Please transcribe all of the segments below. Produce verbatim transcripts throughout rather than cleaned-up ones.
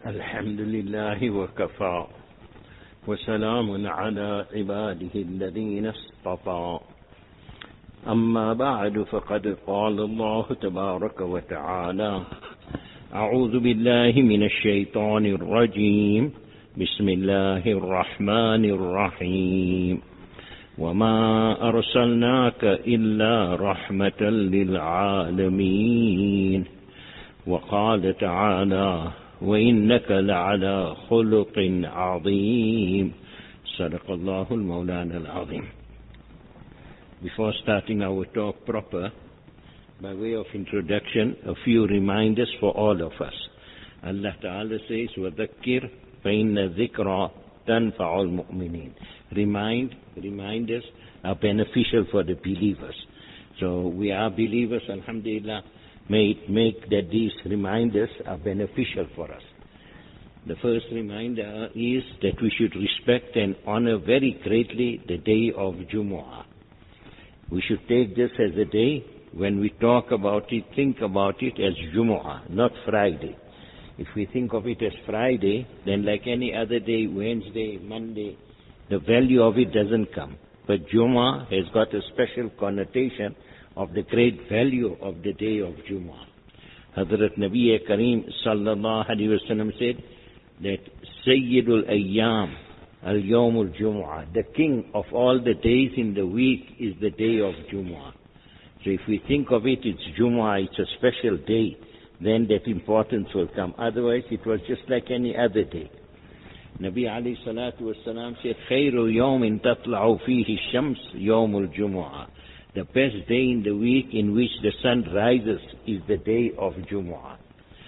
الحمد لله وكفى وسلام على عباده الذين اصطفى أما بعد فقد قال الله تبارك وتعالى أعوذ بالله من الشيطان الرجيم بسم الله الرحمن الرحيم وما أرسلناك إلا رحمة للعالمين وقال تعالى وإنك لعلى خلق عظيم صدق الله المولانا العظيم. Before starting our talk proper, by way of introduction, a few reminders for all of us. Allah Ta'ala says, وَذَكِّرْ فَإِنَّ الذِّكْرَى تَنْفَعُ الْمُؤْمِنِينَ. Remind, reminders are beneficial for the believers. So we are believers, alhamdulillah. May it make that these reminders are beneficial for us. The first reminder is that we should respect and honor very greatly the day of Jumu'ah. We should take this as a day when we talk about it, think about it as Jumu'ah, not Friday. If we think of it as Friday, then like any other day, Wednesday, Monday, the value of it doesn't come. But Jumu'ah has got a special connotation of the great value of the day of Jumu'ah. Hazrat Nabi Kareem sallallahu alayhi wa sallam said that Sayyidul Ayyam al-Yawmul Jumu'ah, the king of all the days in the week is the day of Jumu'ah. So if we think of it, it's Jumu'ah, it's a special day, then that importance will come. Otherwise, it was just like any other day. Nabi alayhi salatu wa salam said, Khairu yawmin tatla'u fihi shams yawmul Jumu'ah. The best day in the week in which the sun rises is the day of Jumu'ah.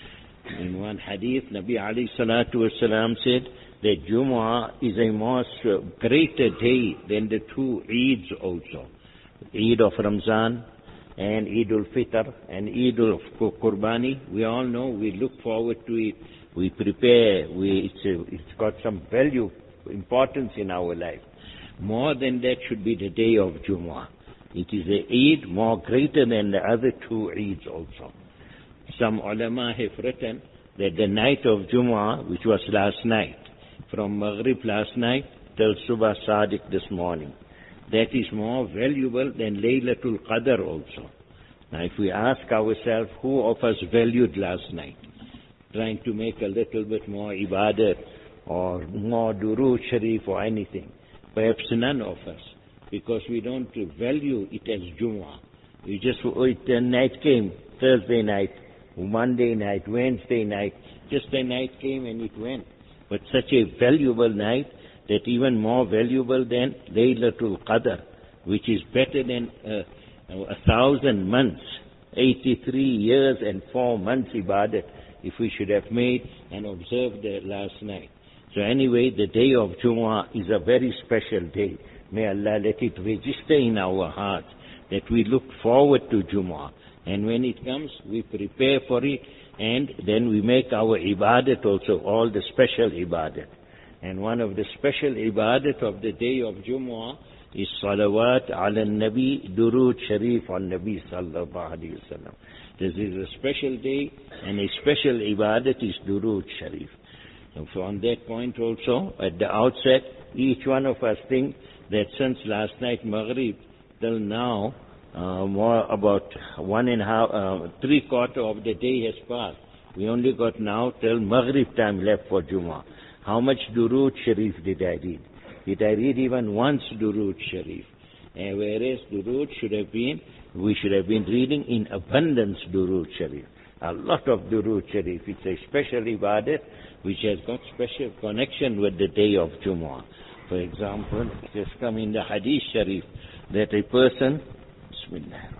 In one hadith, Nabi alayhi salatu wasalam said that Jumu'ah is a much greater day than the two Eids also. Eid of Ramzan and Eid al-Fitr and Eid al-Qurbani. We all know, we look forward to it, we prepare, we, it's, a, it's got some value, importance in our life. More than that should be the day of Jumu'ah. It is a Eid more greater than the other two Eids also. Some ulama have written that the night of Jumu'ah, which was last night, from Maghrib last night till Subah Sadiq this morning, that is more valuable than Laylatul Qadr also. Now if we ask ourselves, who of us valued last night? Trying to make a little bit more ibadat or more durood sharif or anything. Perhaps none of us. Because we don't value it as Jumu'ah. We just, oh, it, the night came, Thursday night, Monday night, Wednesday night, just the night came and it went. But such a valuable night, that even more valuable than Laylatul Qadr, which is better than uh, a thousand months, eighty-three years and four months ibadat, if we should have made and observed the last night. So anyway, the day of Jumu'ah is a very special day. May Allah let it register in our hearts that we look forward to Jumu'ah. And when it comes, we prepare for it, and then we make our ibadat also, all the special ibadat. And one of the special ibadat of the day of Jumu'ah is salawat ala nabi, durood sharif on Nabi sallallahu alayhi wa sallam. This is a special day, and a special ibadat is durood sharif. And so on that point also, at the outset, each one of us think that since last night Maghrib till now, uh, more about one and a half, uh, three quarter of the day has passed. We only got now till Maghrib time left for Jummah. How much Durood Sharif did I read? Did I read even once Durood Sharif? And whereas Durood should have been, we should have been reading in abundance Durood Sharif. A lot of Durood Sharif. It's a special ibadat which has got special connection with the day of Jummah. For example, it has come in the Hadith Sharif that a person, Bismillah,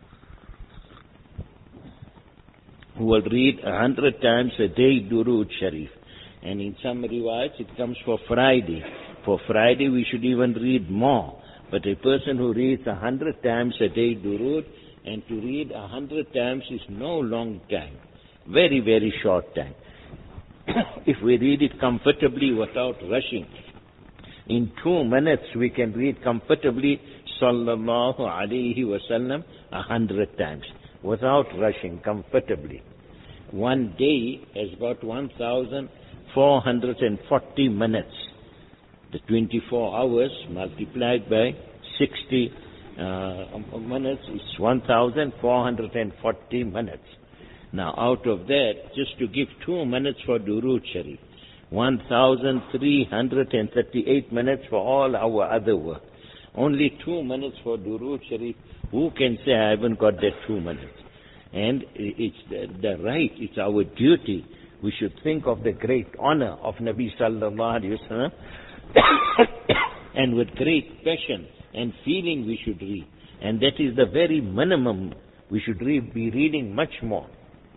who will read a hundred times a day Durood Sharif. And in some riwayats it comes for Friday. For Friday we should even read more. But a person who reads a hundred times a day Durood, and to read a hundred times is no long time. Very, very short time. If we read it comfortably without rushing, in two minutes we can read comfortably Sallallahu Alaihi Wasallam a hundred times without rushing, comfortably. One day has got one thousand four hundred forty minutes. The twenty-four hours multiplied by sixty uh, minutes is one thousand four hundred forty minutes. Now out of that, just to give two minutes for Durood Sharif, one thousand three hundred thirty-eight minutes for all our other work. Only two minutes for Durood Sharif. Who can say I haven't got that two minutes? And it's the, the right, it's our duty. We should think of the great honor of Nabi Sallallahu Alaihi Wasallam and with great passion and feeling we should read. And that is the very minimum. We should read, be reading much more.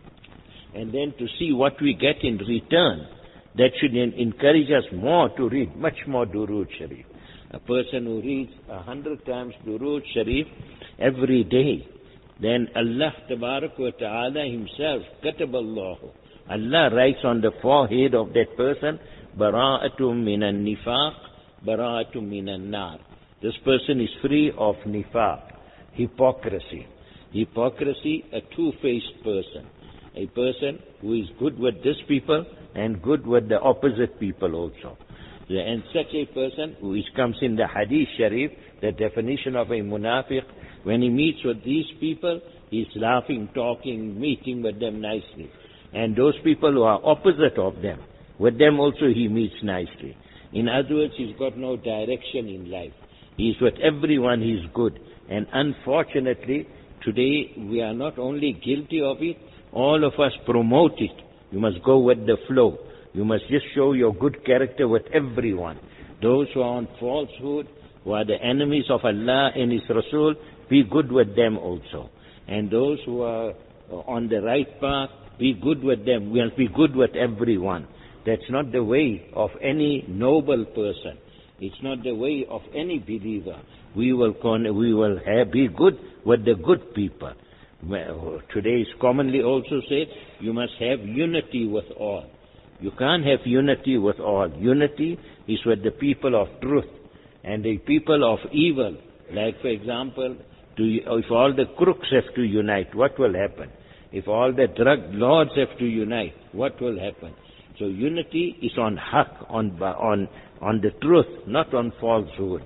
And then to see what we get in return, that should encourage us more to read much more Durood Sharif. A person who reads a hundred times Durood Sharif every day, then Allah Tabarak wa Ta'ala himself, Kataballahu, Allah writes on the forehead of that person, Bara'atum minan nifaq, Bara'atum minan nar. This person is free of nifaq, hypocrisy. Hypocrisy, a two-faced person. A person who is good with this people and good with the opposite people also. And such a person, which comes in the Hadith Sharif, the definition of a munafiq, when he meets with these people, he's laughing, talking, meeting with them nicely. And those people who are opposite of them, with them also he meets nicely. In other words, he's got no direction in life. He's with everyone, he's good. And unfortunately, today we are not only guilty of it, all of us promote it. You must go with the flow. You must just show your good character with everyone. Those who are on falsehood, who are the enemies of Allah and His Rasul, be good with them also. And those who are on the right path, be good with them. We must be good with everyone. That's not the way of any noble person. It's not the way of any believer. We will con- we will have, be good with the good people. Well, today is commonly also said, you must have unity with all. You can't have unity with all. Unity is with the people of truth. And the people of evil, like for example, to, if all the crooks have to unite, what will happen? If all the drug lords have to unite, what will happen? So unity is on haq, on, on, on the truth, not on falsehood.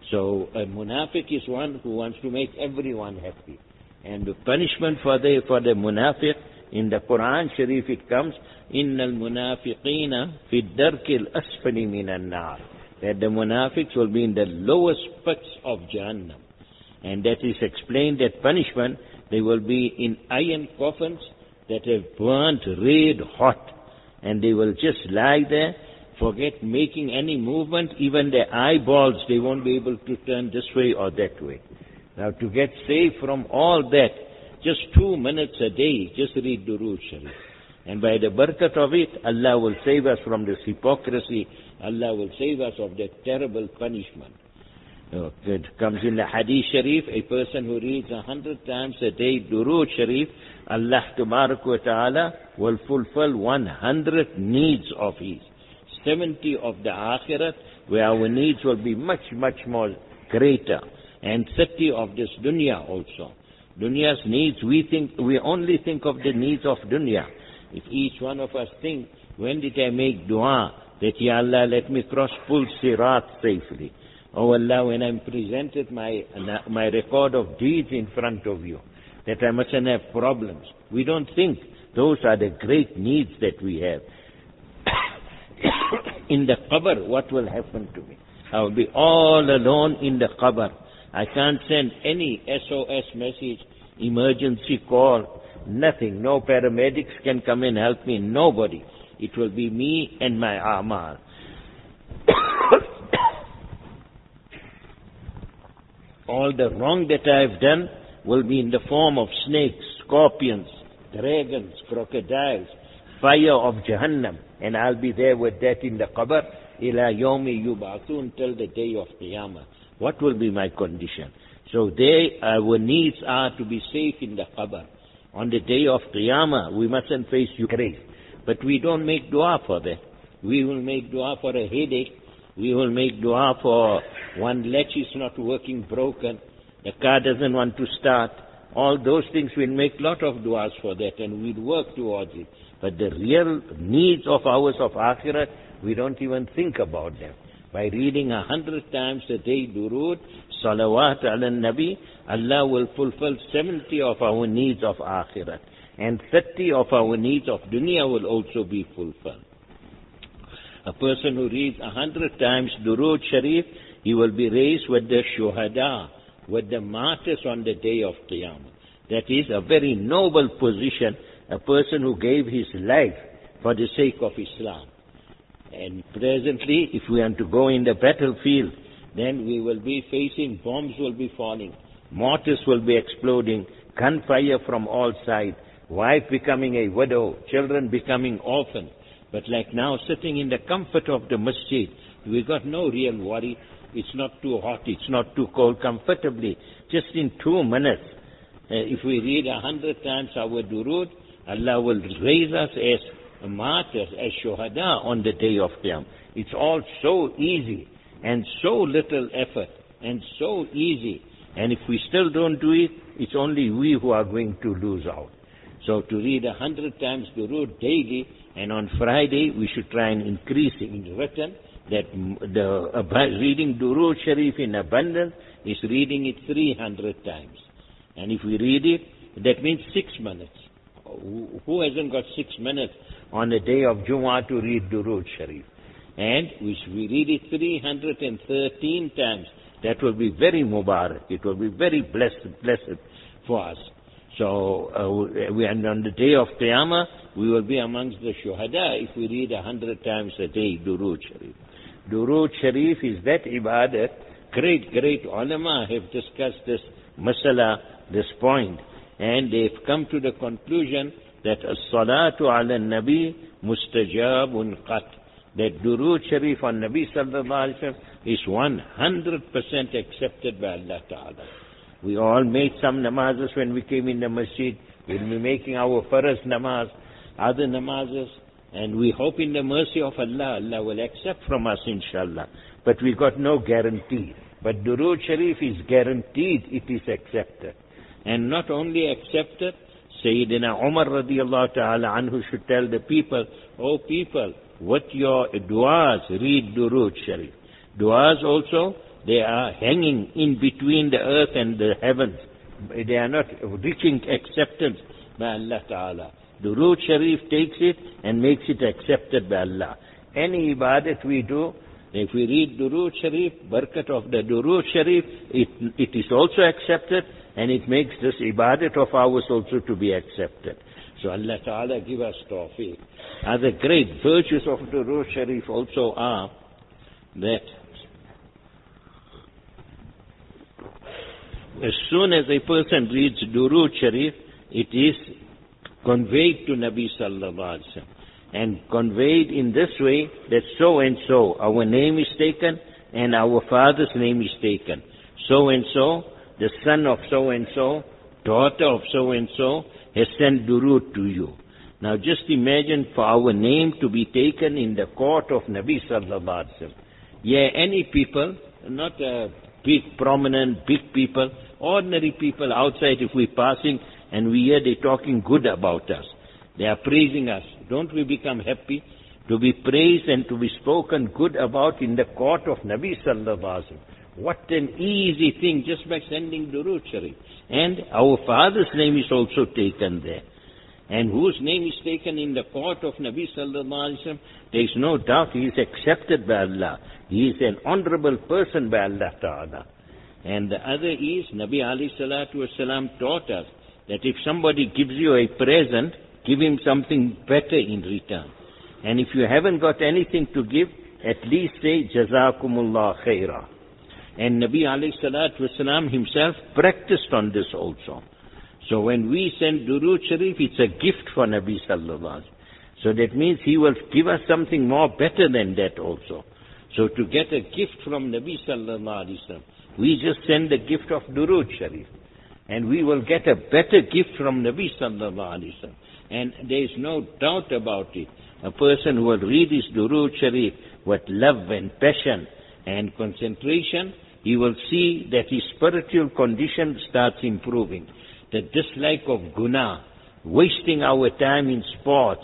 So a munafiq is one who wants to make everyone happy. And the punishment for the, for the munafiq, in the Quran Sharif it comes, إِنَّ الْمُنَافِقِينَ فِي الدَّرْكِ الْأَسْفَلِ مِنَ النَّارِ. That the munafiqs will be in the lowest pits of Jahannam. And that is explained, that punishment, they will be in iron coffins that have burnt red hot. And they will just lie there, forget making any movement, even their eyeballs, they won't be able to turn this way or that way. Now to get saved from all that, just two minutes a day, just read Durood Sharif. And by the barakat of it, Allah will save us from this hypocrisy. Allah will save us of that terrible punishment. Oh, it comes in the Hadith Sharif, a person who reads a hundred times a day Durood Sharif, Allah Tabarak wa Ta'ala will fulfill one hundred needs of his. seventy of the Akhirat, where our needs will be much, much more greater. And thirty of this dunya also. Dunya's needs, we think, we only think of the needs of dunya. If each one of us think, when did I make dua that, Ya Allah, let me cross full sirat safely. Oh Allah, when I'm presented my, my record of deeds in front of you, that I mustn't have problems. We don't think those are the great needs that we have. In the qabr, what will happen to me? I will be all alone in the qabr. I can't send any S O S message, emergency call, nothing. No paramedics can come and help me, nobody. It will be me and my amal. All the wrong that I have done will be in the form of snakes, scorpions, dragons, crocodiles, fire of Jahannam. And I'll be there with that in the qabr, ila yawmi yub'athun, till the day of Qiyamah. What will be my condition? So they, our needs are to be safe in the qabr. On the day of Qiyamah, we mustn't face your grave. But we don't make dua for that. We will make dua for a headache. We will make dua for one latch is not working, broken. The car doesn't want to start. All those things, we'll make lot of duas for that and we'll work towards it. But the real needs of ours of akhirat, we don't even think about them. By reading a hundred times a day durood, salawat ala nabi, Allah will fulfill seventy of our needs of akhirat. And thirty of our needs of dunya will also be fulfilled. A person who reads a hundred times durood sharif, he will be raised with the shuhada, with the martyrs on the day of Qiyamah. That is a very noble position, a person who gave his life for the sake of Islam. And presently, if we want to go in the battlefield, then we will be facing, bombs will be falling, mortars will be exploding, gunfire from all sides, wife becoming a widow, children becoming orphans. But like now, sitting in the comfort of the masjid, we got no real worry. It's not too hot, it's not too cold, comfortably. Just in two minutes, uh, if we read a hundred times our durood, Allah will raise us as martyrs, as shuhada on the day of Qiyam. It's all so easy and so little effort and so easy. And if we still don't do it, it's only we who are going to lose out. So to read a hundred times durood daily, and on Friday we should try and increase it in written, that the uh, reading durood sharif in abundance is reading it three hundred times. And if we read it, that means six minutes. Who hasn't got six minutes on the day of Jumu'ah to read durood sharif? And if we read it three hundred thirteen times, that will be very mubarak. It will be very blessed, blessed for us. So, uh, we, and on the day of Qiyamah, we will be amongst the shuhada if we read a hundred times a day durood sharif. Durood sharif is that ibadat. Great, great ulama have discussed this masala, this point, and they've come to the conclusion that as-salatu ala nabi mustajabun qat. That durood sharif on Nabi sallallahu alaihi wasallam is one hundred percent accepted by Allah Ta'ala. We all made some namazes when we came in the masjid. We'll be making our farz namaz, other namazes, and we hope in the mercy of Allah, Allah will accept from us inshallah. But we got no guarantee. But durood sharif is guaranteed it is accepted. And not only accepted, Sayyidina Umar radiallahu ta'ala anhu should tell the people, oh people, with your du'as, read durood sharif. Du'as also, they are hanging in between the earth and the heavens. They are not reaching acceptance by Allah Ta'ala. Durood Sharif takes it and makes it accepted by Allah. Any ibadat we do, if we read Durood Sharif, barakat of the Durood Sharif, it, it is also accepted, and it makes this ibadat of ours also to be accepted. So Allah Ta'ala give us tawfiq. Other great virtues of Durood Sharif also are that as soon as a person reads Durood Sharif, it is conveyed to Nabi Sallallahu Alaihi Wasallam. And conveyed in this way that so and so, our name is taken and our father's name is taken. So and so, the son of so and so, daughter of so and so, has sent Durood to you. Now just imagine for our name to be taken in the court of Nabi Sallallahu Alaihi Wasallam. Yeah, any people, not uh, big, prominent, big people, ordinary people outside, if we're passing and we hear they talking good about us, they are praising us, don't we become happy to be praised and to be spoken good about in the court of Nabi Sallallahu Alaihi Wasallam? What an easy thing, just by sending Durood Sharif. And our father's name is also taken there. And whose name is taken in the court of Nabi Sallallahu Alaihi Wasallam, there is no doubt he is accepted by Allah. He is an honorable person by Allah Ta'ala. And the other is, Nabi alayhi salatu wasalam taught us that if somebody gives you a present, give him something better in return. And if you haven't got anything to give, at least say, Jazakumullah khaira. And Nabi alayhi salatu wasalam himself practiced on this also. So when we send Durood Sharif, it's a gift for Nabi Sallallahu Alaihi Wasallam. So that means he will give us something more better than that also. So to get a gift from Nabi Sallallahu Alaihi Wasallam, we just send the gift of Durood Sharif. And we will get a better gift from Nabi Sallallahu Alaihi Wasallam. And there is no doubt about it. A person who will read his Durood Sharif with love and passion and concentration, he will see that his spiritual condition starts improving. The dislike of guna, wasting our time in sports,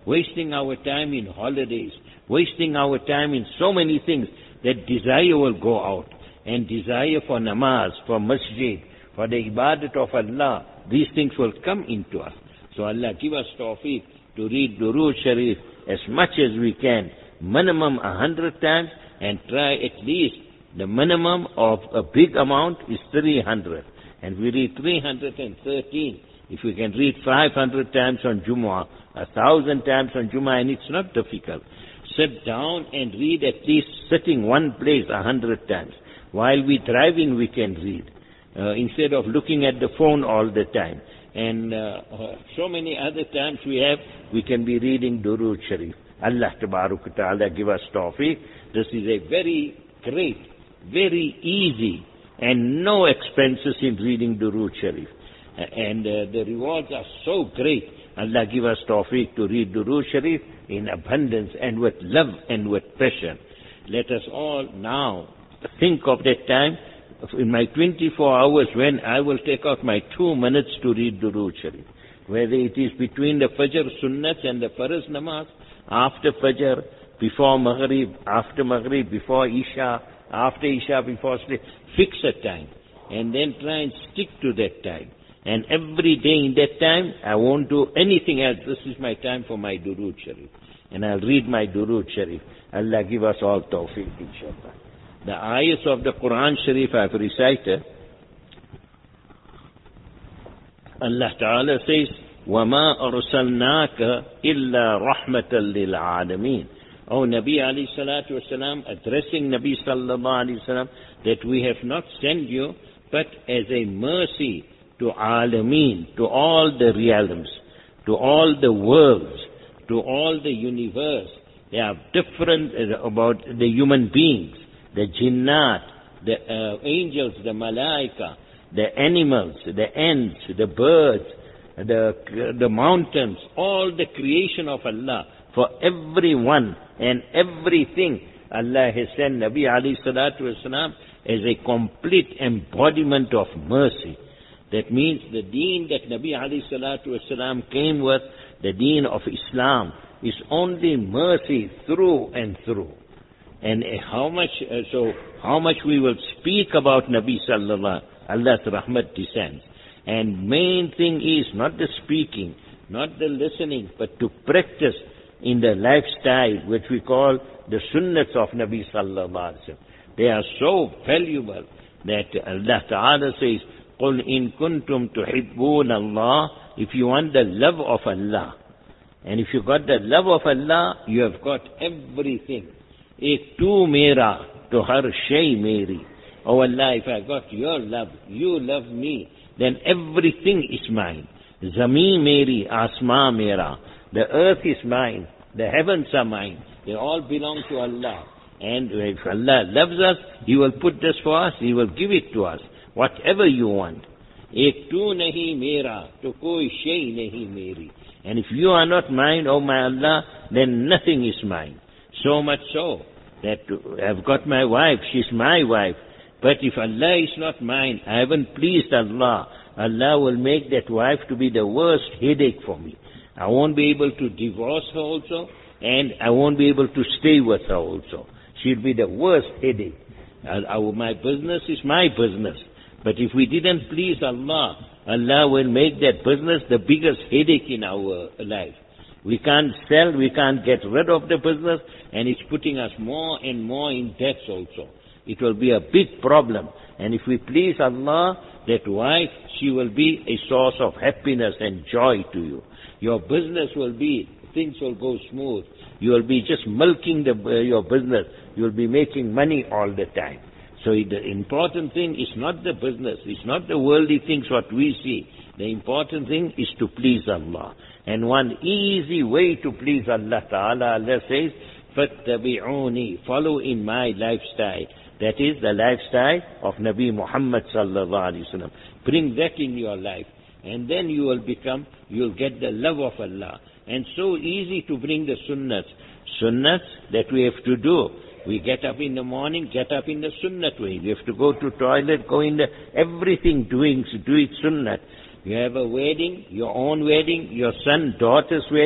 wasting our time in holidays, wasting our time in so many things, that desire will go out. And desire for namaz, for masjid, for the ibadat of Allah, these things will come into us. So Allah give us tawfiq to read Durood Sharif as much as we can, minimum a hundred times, and try at least the minimum of a big amount is three hundred. And we read three hundred thirteen. If we can read five hundred times on Jumu'ah, a thousand times on Jumu'ah, and it's not difficult. Sit down and read at least sitting one place a hundred times. While we're driving, we can read. Uh, instead of looking at the phone all the time. And uh, uh, so many other times we have, we can be reading Durood Sharif. Allah Tabaraka Ta'ala give us tawfiq. This is a very great, very easy, and no expenses in reading Durood Sharif. Uh, and uh, the rewards are so great. Allah give us tawfiq to read Durood Sharif in abundance and with love and with passion. Let us all now think of that time in my twenty-four hours when I will take out my two minutes to read Durood Sharif. Whether it is between the Fajr Sunnats and the Farz Namaz, after Fajr, before Maghrib, after Maghrib, before Isha, after Isha, before sleep. Fix a time and then try and stick to that time. And every day in that time, I won't do anything else. This is my time for my Durood Sharif. And I'll read my Durood Sharif. Allah give us all tawfiq, inshallah. The ayahs of the Quran Sharif I've recited. Allah Ta'ala says, وَمَا أَرْسَلْنَاكَ إِلَّا رَحْمَةً لِلْعَالَمِينَ. O Nabi alayhi salatu wasalam, addressing Nabi sallallahu alayhi wasallam, that we have not sent you, but as a mercy to Alameen, to all the realms, to all the worlds, to all the universe. They are different about the human beings, the jinnat, the uh, angels, the malaika, the animals, the ants, the birds, the, the mountains, all the creation of Allah. For everyone and everything, Allah has sent Nabi alayhi salatu wasalam as a complete embodiment of mercy. That means the deen that Nabi alayhi salatu wasalam came with, the deen of Islam, is only mercy through and through. And how much, uh, so how much we will speak about Nabi sallallahu, Allah's rahmat descends. And main thing is not the speaking, not the listening, but to practice in the lifestyle, which we call the sunnats of Nabi sallallahu alaihi wasallam. They are so valuable that Allah Ta'ala says, قُلْ إِن كُنْتُمْ تُحِبُّونَ اللَّهِ. If you want the love of Allah, and if you got the love of Allah, you have got everything. Ek tu mera, to har shay meri. Oh Allah, if I got your love, you love me, then everything is mine. Zami meri, asma mera. The earth is mine, the heavens are mine. They all belong to Allah. And if Allah loves us, He will put this for us, He will give it to us. Whatever you want. Ek tu nahi mera, to koi shay nahi meri. And if you are not mine, oh my Allah, then nothing is mine. So much so that I've got my wife, she's my wife. But if Allah is not mine, I haven't pleased Allah, Allah will make that wife to be the worst headache for me. I won't be able to divorce her also, and I won't be able to stay with her also. She'll be the worst headache. Our, my business is my business. But if we didn't please Allah, Allah will make that business the biggest headache in our life. We can't sell, we can't get rid of the business, and it's putting us more and more in debts also. It will be a big problem. And if we please Allah, that wife, she will be a source of happiness and joy to you. Your business will be, things will go smooth. You will be just milking the, uh, your business. You will be making money all the time. So the important thing is not the business, it's not the worldly things what we see. The important thing is to please Allah. And one easy way to please Allah Ta'ala, Allah says, فَاتَّبِعُونِي, follow in my lifestyle. That is the lifestyle of Nabi Muhammad sallallahu alaihi wasallam. Bring that in your life, and then you will become, you will get the love of Allah. And so easy to bring the sunnats. Sunnats that we have to do. We get up in the morning, get up in the sunnat way. We have to go to toilet, go in the, everything doing, do it sunnat. You have a wedding, your own wedding, your son, daughter's wedding,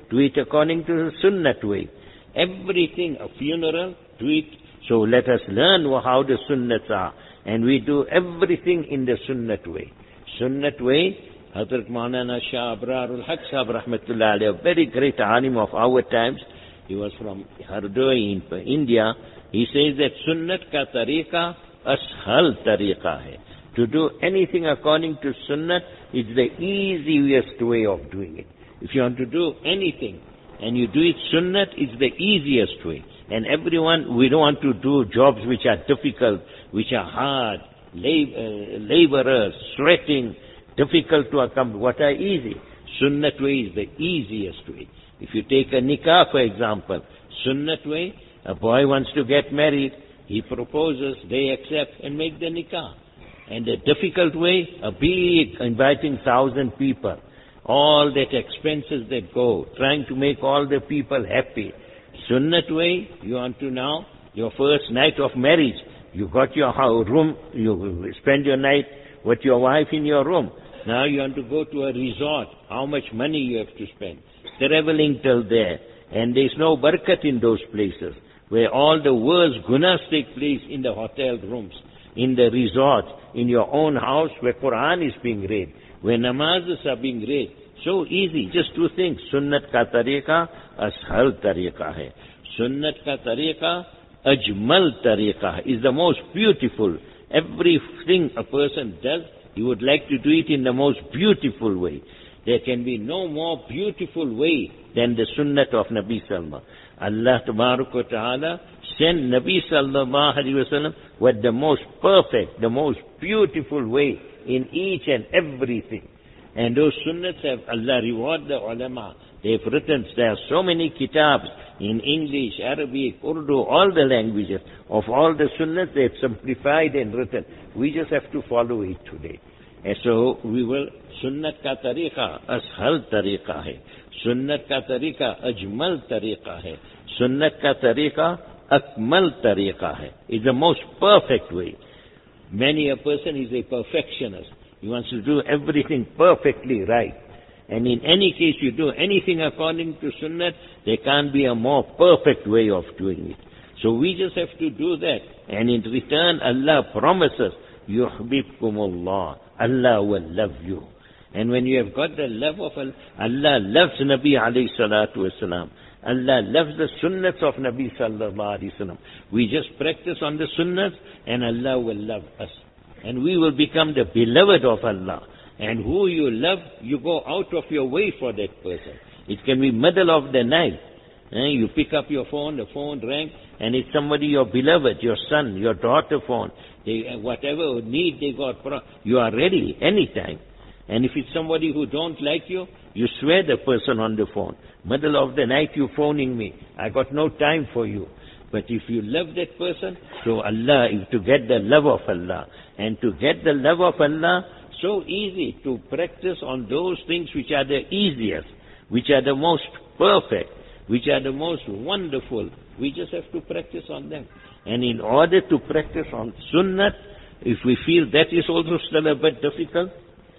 do it according to the Sunnat way. Everything, a funeral, do it. So let us learn how the Sunnats are. And we do everything in the Sunnat way. Sunnat way, Hazrat Maulana Shah Abrarul Haq Sahib Rahmatullah Alayhi, a very great alim of our times. He was from Hardoi in India. He says that Sunnat ka tariqa ashal tariqa hai. To do anything according to Sunnat is the easiest way of doing it. If you want to do anything and you do it Sunnat, it's the easiest way. And everyone, we don't want to do jobs which are difficult, which are hard, lab, uh, laborers, sweating, difficult to accomplish. What are easy? Sunnat way is the easiest way. If you take a nikah, for example, Sunnat way, a boy wants to get married, he proposes, they accept and make the nikah. And the difficult way, a big inviting thousand people, all that expenses that go, trying to make all the people happy. Sunnat way, you want to now, your first night of marriage, you got your room, you spend your night with your wife in your room. Now you want to go to a resort, how much money you have to spend, traveling till there. And there's no barakat in those places, where all the worst gunas take place in the hotel rooms, in the resort, in your own house where Quran is being read, where namazes are being read. So easy, just two things. Sunnat ka tariqa, ashal tariqa hai. Sunnat ka tariqa, ajmal tariqa is the most beautiful. Everything a person does, he would like to do it in the most beautiful way. There can be no more beautiful way than the sunnat of Nabi Sallallahu. Allah Tabarak wa Ta'ala sent Nabi Sallallahu Alaihi Wasallam with the most perfect, the most beautiful way in each and everything. And those sunnats have Allah reward the ulama. They've written, there are so many kitabs in English, Arabic, Urdu, all the languages of all the sunnats they've simplified and written. We just have to follow it today. And so we will, sunnat ka tariqa, ashal tariqa hai. Sunnat ka tariqa, ajmal tariqa hai. Sunnat ka tariqa, akmal tariqa hai. It's the most perfect way. Many a person is a perfectionist. He wants to do everything perfectly right. And in any case you do anything according to Sunnat, there can't be a more perfect way of doing it. So we just have to do that. And in return, Allah promises, yuhbibkumullah, Allah will love you. And when you have got the love of Allah, Allah loves Nabi alayhi salatu wasalam. Allah loves the sunnats of Nabi sallallahu alayhi wasallam. We just practice on the sunnats and Allah will love us. And we will become the beloved of Allah. And who you love, you go out of your way for that person. It can be middle of the night. Eh? You pick up your phone, the phone rang, and it's somebody, your beloved, your son, your daughter phone. They, whatever need they got, you are ready anytime. And if it's somebody who don't like you, you swear the person on the phone. Middle of the night you phoning me. I got no time for you. But if you love that person, so Allah, to get the love of Allah. And to get the love of Allah, so easy to practice on those things which are the easiest, which are the most perfect, which are the most wonderful. We just have to practice on them. And in order to practice on Sunnat, if we feel that is also still a bit difficult,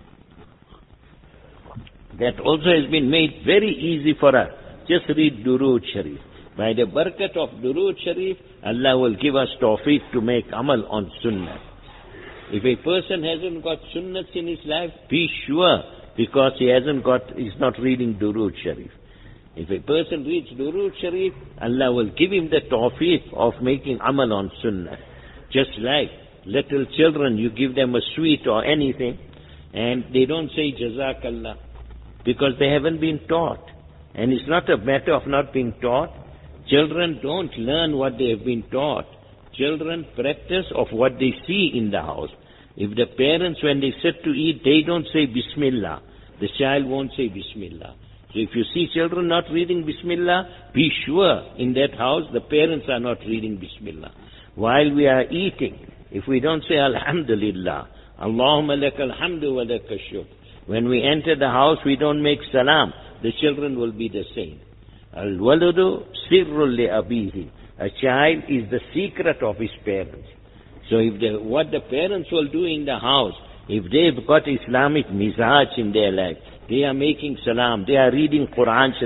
that also has been made very easy for us. Just read Durood Sharif. By the barakat of Durood Sharif, Allah will give us tawfiq to make amal on Sunnah. If a person hasn't got Sunnats in his life, be sure, because he hasn't got, he's not reading Durood Sharif. If a person reads Durood Sharif, Allah will give him the tawfiq of making amal on Sunnah. Just like little children, you give them a sweet or anything, and they don't say Jazakallah, because they haven't been taught. And it's not a matter of not being taught. Children don't learn what they have been taught. Children practice of what they see in the house. If the parents, when they sit to eat, they don't say Bismillah, the child won't say Bismillah. So if you see children not reading Bismillah, be sure in that house the parents are not reading Bismillah. While we are eating, if we don't say Alhamdulillah, Allahumma lakal hamdu wa lakal shukr, when we enter the house, we don't make salam, the children will be the same. Al-waladu sirrul li abihi. A child is the secret of his parents. So if the, what the parents will do in the house, if they've got Islamic mizaj in their life, they are making salam, they are reading Quran Sharif,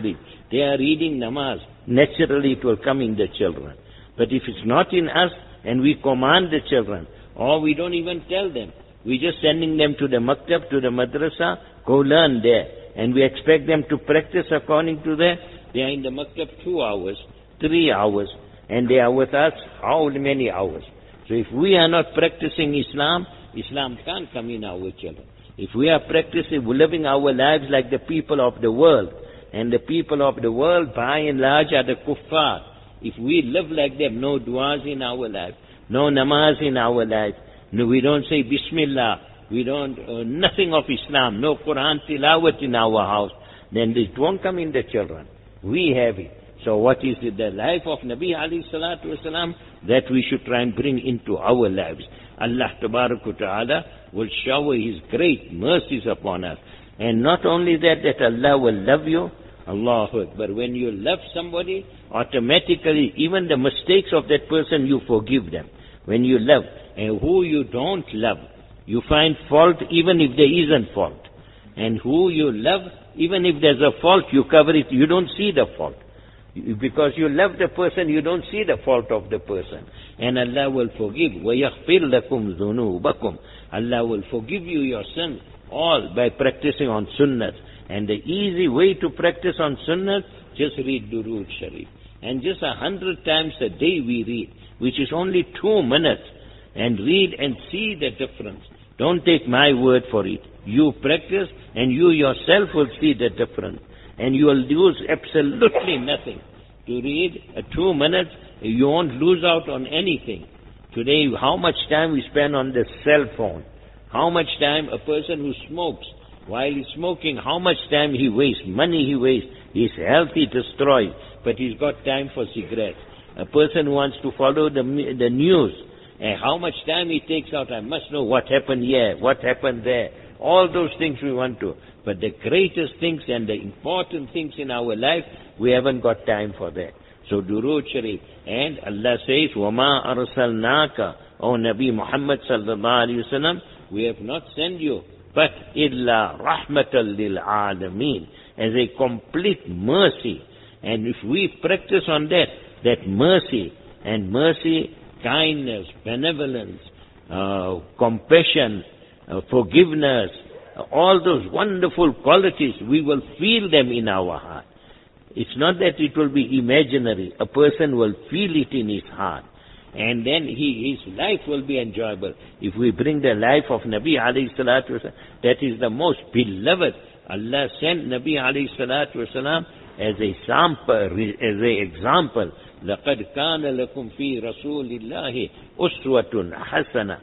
they are reading namaz, naturally it will come in the children. But if it's not in us, and we command the children, or we don't even tell them, we're just sending them to the maktab, to the madrasa, go learn there. And we expect them to practice according to that. They are in the maktab two hours, three hours, and they are with us how many hours? So if we are not practicing Islam, Islam can't come in our children. If we are practicing, living our lives like the people of the world, and the people of the world by and large are the kuffar. If we live like them, no du'as in our life, no namaz in our life, no, we don't say Bismillah, we don't, uh, nothing of Islam, no Quran tilawat in our house, then it won't come in the children. We have it. So what is it, the life of Nabi alayhi salatu wasalam, that we should try and bring into our lives. Allah tabarak ta'ala will shower His great mercies upon us. And not only that, that Allah will love you, Allahu Akbar. When you love somebody, automatically, even the mistakes of that person, you forgive them. When you love, and who you don't love, you find fault even if there isn't fault. And who you love, even if there's a fault, you cover it, you don't see the fault. Because you love the person, you don't see the fault of the person. And Allah will forgive. وَيَغْفِرْ لَكُمْ ذُنُوبَكُمْ. Allah will forgive you your sins, all by practicing on sunnah. And the easy way to practice on sunnah, just read Durood Sharif. And just a hundred times a day we read, which is only two minutes. And read and see the difference. Don't take my word for it. You practice and you yourself will see the difference. And you will lose absolutely nothing. To read uh, two minutes, you won't lose out on anything. Today, how much time we spend on the cell phone? How much time a person who smokes, while he's smoking, how much time he wastes, money he wastes, his health he destroys, but he's got time for cigarettes. A person who wants to follow the, the news, and how much time he takes out, I must know what happened here, what happened there. All those things we want to. But the greatest things and the important things in our life, we haven't got time for that. So Durood Sharif. And Allah says, وَمَا أَرْسَلْنَاكَ O Nabi Muhammad sallallahu alayhi wa sallam, we have not sent you, but إِلَّا رَحْمَةً لِلْعَالَمِينَ, as a complete mercy. And if we practice on that, that mercy, and mercy, kindness, benevolence, uh, compassion, uh, forgiveness, uh, all those wonderful qualities, we will feel them in our heart. It's not that it will be imaginary. A person will feel it in his heart. And then he, his life will be enjoyable. If we bring the life of Nabi alayhi salatu wasalam, that is the most beloved. Allah sent Nabi alayhi salatu wasalam as a sample, as an example. لَقَدْ كَانَ لَكُمْ فِي رَسُولِ اللَّهِ أُسْوَةٌ حَسَنَةٌ.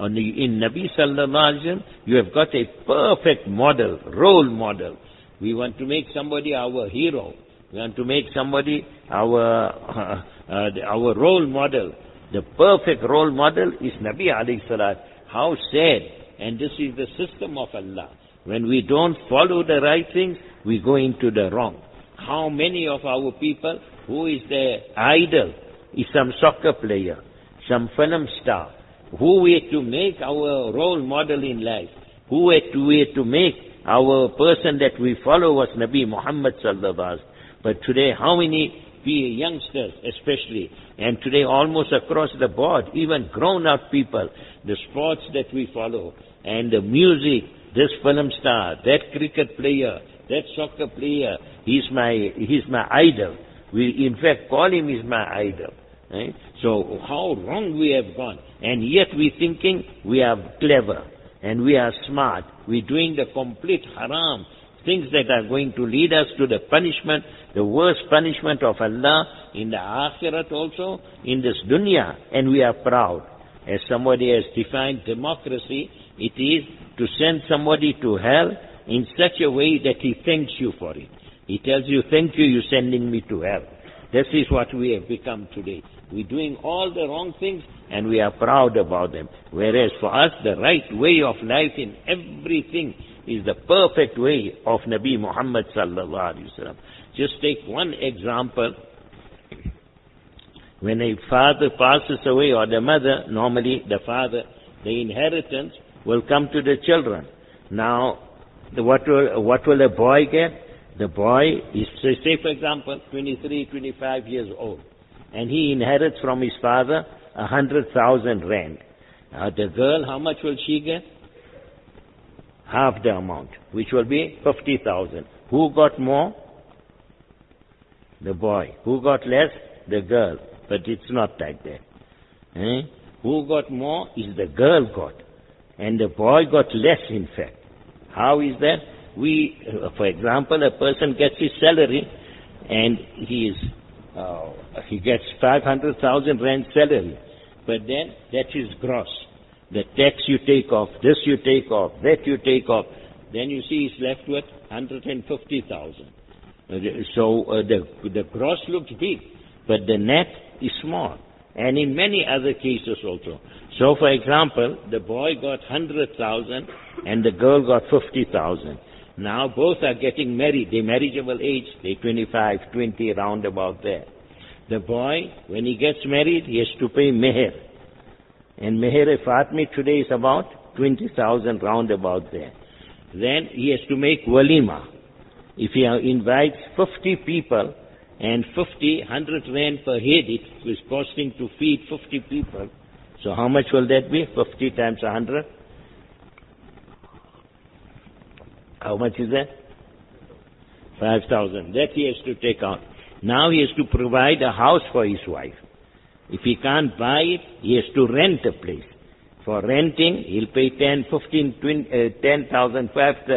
In Nabi sallallahu alayhi wa sallam, you have got a perfect model, role model. We want to make somebody our hero. We want to make somebody our, uh, uh, our role model. The perfect role model is Nabi alayhi salat. How sad. And this is the system of Allah. When we don't follow the right things, we go into the wrong. How many of our people, who is their idol, is some soccer player, some film star, who we had to make our role model in life, who had to, we had to make our person that we follow was Nabi Muhammad sallallahu alaihi wasallam. But today, how many youngsters especially, and today almost across the board, even grown-up people, the sports that we follow, and the music, this film star, that cricket player, that soccer player, he's my, he's my idol. We in fact call him is my idol. Right? So how wrong we have gone. And yet we thinking we are clever and we are smart. We're doing the complete haram, things that are going to lead us to the punishment, the worst punishment of Allah in the akhirat also, in this dunya, and we are proud. As somebody has defined democracy, it is to send somebody to hell in such a way that he thanks you for it. He tells you, thank you, you're sending me to hell. This is what we have become today. We're doing all the wrong things and we are proud about them. Whereas for us, the right way of life in everything is the perfect way of Nabi Muhammad sallallahu alaihi wasallam. Just take one example. When a father passes away, or the mother, normally the father, the inheritance will come to the children. Now, the, what will what will a boy get? The boy is, say for example, twenty-three, twenty-five years old, and he inherits from his father a hundred thousand rand. Now the girl, how much will she get? Half the amount, which will be fifty thousand. Who got more? The boy. Who got less? The girl. But it's not like that. Eh? Who got more is the girl got. And the boy got less, in fact. How is that? We, uh, for example, a person gets his salary and he is, uh, he gets five hundred thousand rand salary. But then that is gross. The tax you take off, this you take off, that you take off. Then you see he's left with one hundred fifty thousand. So uh, the, the gross looks big, but the net is small. And in many other cases also. So for example, the boy got one hundred thousand and the girl got fifty thousand. Now both are getting married. They're marriageable age. They're twenty-five, twenty, round about there. The boy, when he gets married, he has to pay meher. And meher-e-Fatmi today is about twenty thousand, round about there. Then he has to make walima. If he invites fifty people and fifty, one hundred rand per head, it is costing to feed fifty people. So how much will that be? fifty times one hundred? How much is that? five thousand. That he has to take out. Now he has to provide a house for his wife. If he can't buy it, he has to rent a place. For renting, he'll pay ten, fifteen, twenty, uh, ten thousand,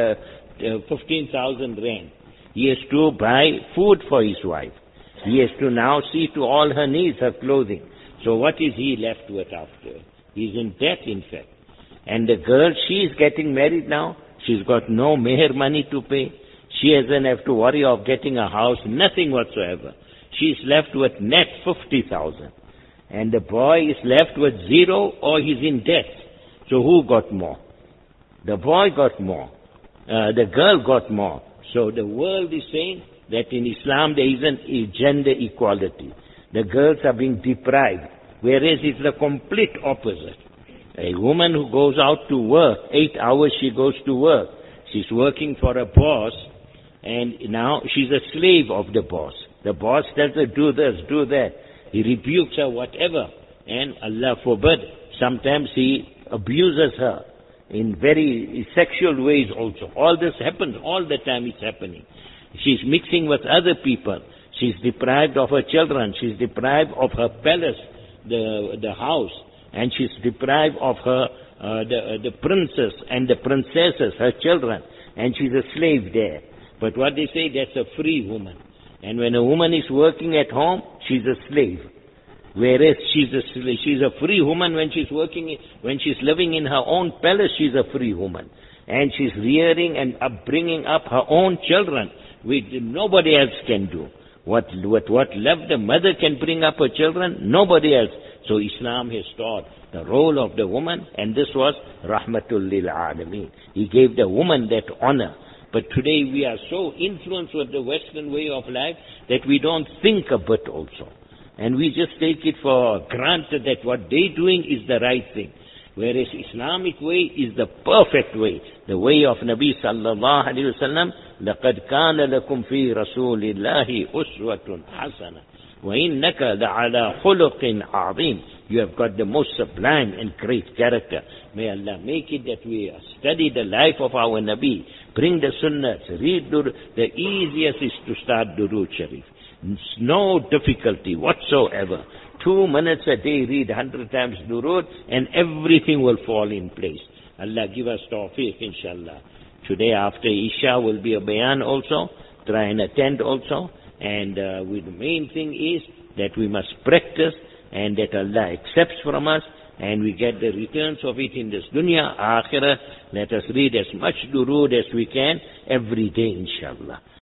fifteen thousand rand. He has to buy food for his wife. He has to now see to all her needs, her clothing. So what is he left with after? He's in debt, in fact. And the girl, she is getting married now. She's got no meher money to pay. She doesn't have to worry of getting a house, nothing whatsoever. She's left with net fifty thousand. And the boy is left with zero or he's in debt. So who got more? The boy got more. Uh, the girl got more. So the world is saying that in Islam there isn't a gender equality. The girls are being deprived. Whereas it's the complete opposite. A woman who goes out to work, eight hours she goes to work. She's working for a boss and now she's a slave of the boss. The boss tells her, do this, do that. He rebukes her, whatever. And Allah forbid, sometimes he abuses her in very sexual ways also. All this happens, all the time it's happening. She's mixing with other people. She's deprived of her children. She's deprived of her palace, the, the house. And she's deprived of her, uh, the, uh, the princess and the princesses, her children. And she's a slave there. But what they say, that's a free woman. And when a woman is working at home, she's a slave. Whereas she's a, she's a free woman when she's working, when she's living in her own palace, she's a free woman. And she's rearing and up, bringing up her own children, which nobody else can do. What, what, what love the mother can bring up her children, nobody else. So Islam has taught the role of the woman, and this was Rahmatul lil Alameen. He gave the woman that honor. But today we are so influenced with the Western way of life that we don't think a bit also. And we just take it for granted that what they're doing is the right thing. Whereas Islamic way is the perfect way. The way of Nabi sallallahu alayhi wa sallam, لَقَدْ كَانَ لَكُمْ فِي رَسُولِ اللَّهِ أُسْوَةٌ حَسَنَةٌ وَإِنَّكَ لَعَلَى خُلُقٍ عَظِيمٍ. You have got the most sublime and great character. May Allah make it that we study the life of our Nabi, bring the sunnahs, read Durud. The easiest is to start Durud Sharif. It's no difficulty whatsoever. Two minutes a day, read hundred times Durud, and everything will fall in place. Allah give us tawfiq, inshallah. Today after Isha will be a bayan also. Try and attend also. And uh, we, the main thing is that we must practice and that Allah accepts from us and we get the returns of it in this dunya, akhirah. Let us read as much Durud as we can every day, inshallah.